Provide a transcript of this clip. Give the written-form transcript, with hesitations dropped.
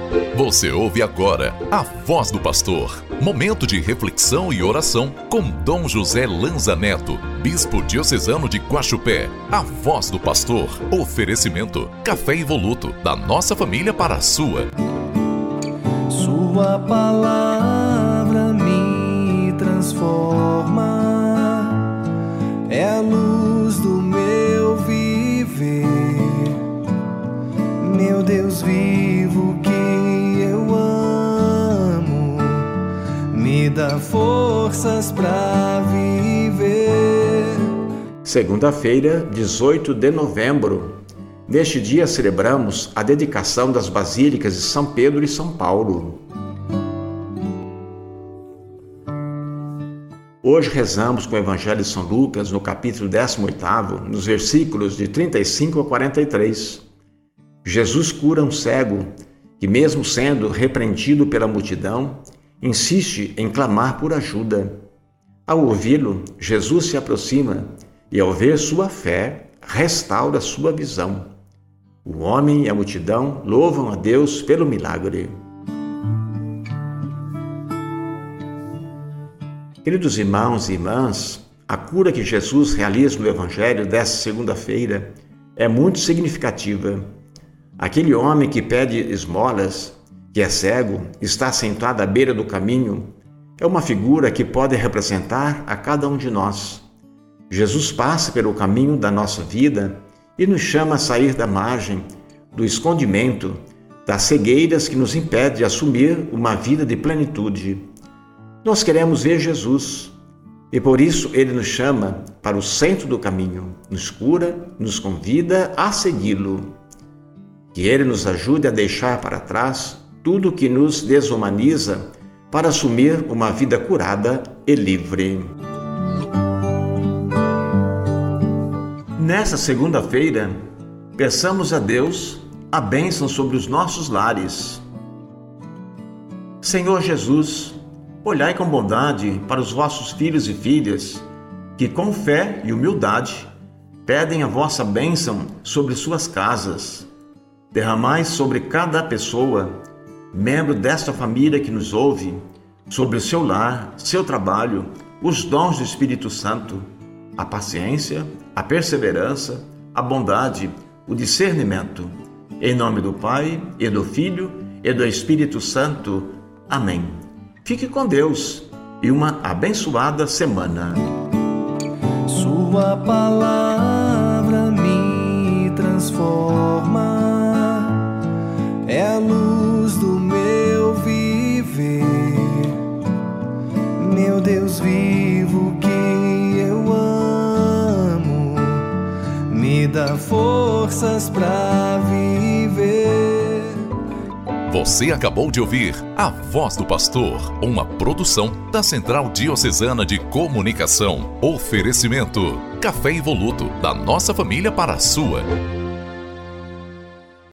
Você ouve agora a Voz do Pastor. Momento de reflexão e oração com Dom José Lanza Neto, Bispo Diocesano de Guaxupé. A Voz do Pastor. Oferecimento: café Evoluto, da nossa família para a sua. Sua palavra me transforma, é a luz do meu viver. Meu Deus vivo que eu amo, me dá forças para viver. Segunda-feira, 18 de novembro. Neste dia celebramos a dedicação das basílicas de São Pedro e São Paulo. Hoje rezamos com o Evangelho de São Lucas, no capítulo 18, nos versículos de 35 a 43. Jesus cura um cego que, mesmo sendo repreendido pela multidão, insiste em clamar por ajuda. Ao ouvi-lo, Jesus se aproxima e, ao ver sua fé, restaura sua visão. O homem e a multidão louvam a Deus pelo milagre. Queridos irmãos e irmãs, a cura que Jesus realiza no Evangelho desta segunda-feira é muito significativa. Aquele homem que pede esmolas, que é cego, está sentado à beira do caminho, é uma figura que pode representar a cada um de nós. Jesus passa pelo caminho da nossa vida e nos chama a sair da margem, do escondimento, das cegueiras que nos impedem de assumir uma vida de plenitude. Nós queremos ver Jesus e por isso Ele nos chama para o centro do caminho, nos cura, nos convida a segui-lo. Que Ele nos ajude a deixar para trás tudo que nos desumaniza para assumir uma vida curada e livre. Nesta segunda-feira, peçamos a Deus a bênção sobre os nossos lares. Senhor Jesus, olhai com bondade para os vossos filhos e filhas, que com fé e humildade pedem a vossa bênção sobre suas casas. Derramai sobre cada pessoa, membro desta família que nos ouve, sobre o seu lar, seu trabalho, os dons do Espírito Santo, a paciência, a perseverança, a bondade, o discernimento. Em nome do Pai, e do Filho, e do Espírito Santo. Amém. Fique com Deus e uma abençoada semana. Sua palavra me transforma, é a luz do meu viver. Meu Deus vivo que eu amo, me dá forças para viver. Você acabou de ouvir A Voz do Pastor, uma produção da Central Diocesana de Comunicação. Oferecimento: café Evoluto, da nossa família para a sua.